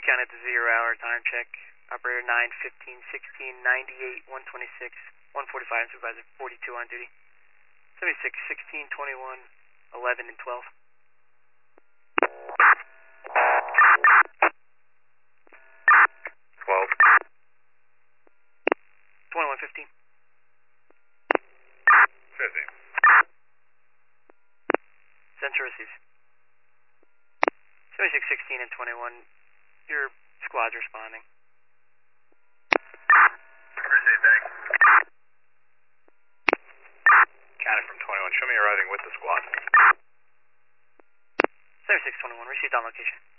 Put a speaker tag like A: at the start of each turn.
A: County at the 0 hour time check. Operator 9, 15, 16, 98, 126, 145, and Supervisor 42 on duty. 76, 16, 21, 11, and 12.
B: 12.
A: 21, 15.
B: 15.
A: Center receives. 76, 16, and 21. Your squad's responding.
B: Received, thanks. County from 21. Show me arriving with the squad.
A: 76, 21. Received on location.